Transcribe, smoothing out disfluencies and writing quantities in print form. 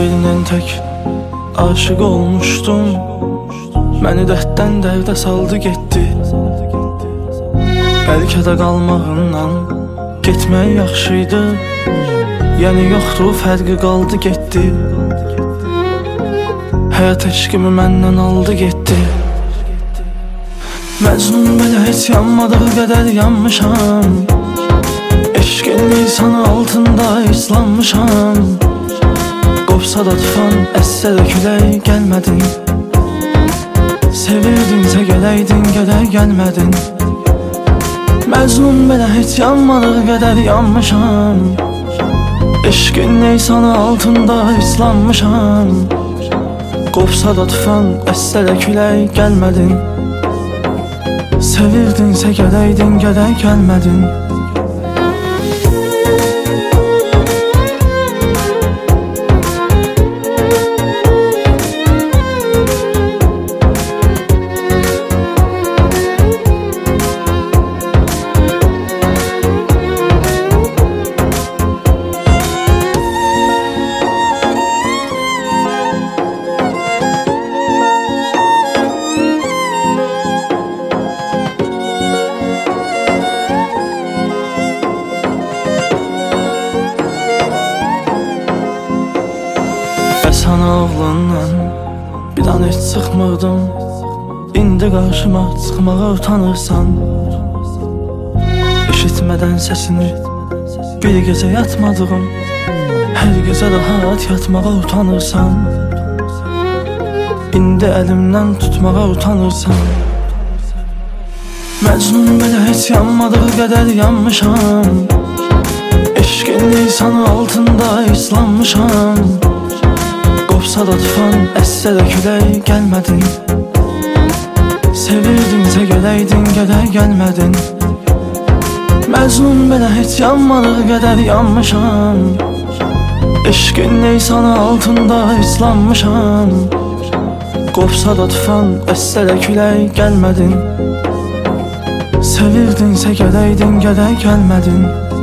birinin tək aşık olmuşdum. Məni dərddən dərdə saldı getdi. Bəlkə də qalmağından getmək yaxşıydı. Yəni yoxdur, fərqi qaldı getdi. Həyat eşqimi məndən aldı getdi. Məcnun belə heç yanmadığı qədər yanmışam. Eşqin lisanı altında islanmışam. Qopsa da tufan, əssə də külək gəlmədin. Sevirdinsə gələydin, gələr gəlmədin. Məcnun belə heç yanmadığı qədər yanmışam. Eşqin lisanı altında islanmışam. Qopsa da tufan, əssə də külək gəlmədin. Sevirdinsə gələydin, gələr gəlmədin. Sana oğlundan bir an heç çıxmırdım. İndi qarşıma çıxmağa utanırsan. Eşitmədən səsini bir gecə yatmadığım. Hər gecə rahat yatmağa utanırsan. İndi əlimdən tutmağa utanırsan. Məcnun belə heç yanmadığı qədər yanmışam. Eşqin lisanı altında islanmışam. Qopsa da tufan, əssə də külək gəlmədin. Sevirdinsə gələydin, gələr gəlmədin. Məcnun belə heç yanmadığı qədər yanmışam. Eşqin lisanı altında islanmışam. Qopsa da tufan, əssə də külək gəlmədin. Sevirdinsə gələydin, gələr gəlmədin.